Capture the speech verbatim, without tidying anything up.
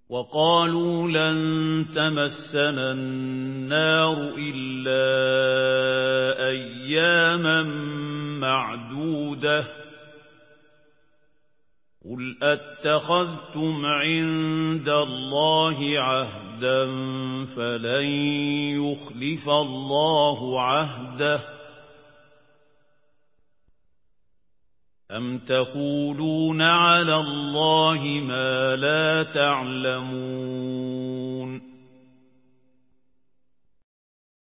وقالوا لن تمسنا النار إلا أياما معدودة قل أتخذتم عند الله عهدا فلن يخلف الله عهده أم تقولون على الله ما لا تعلمون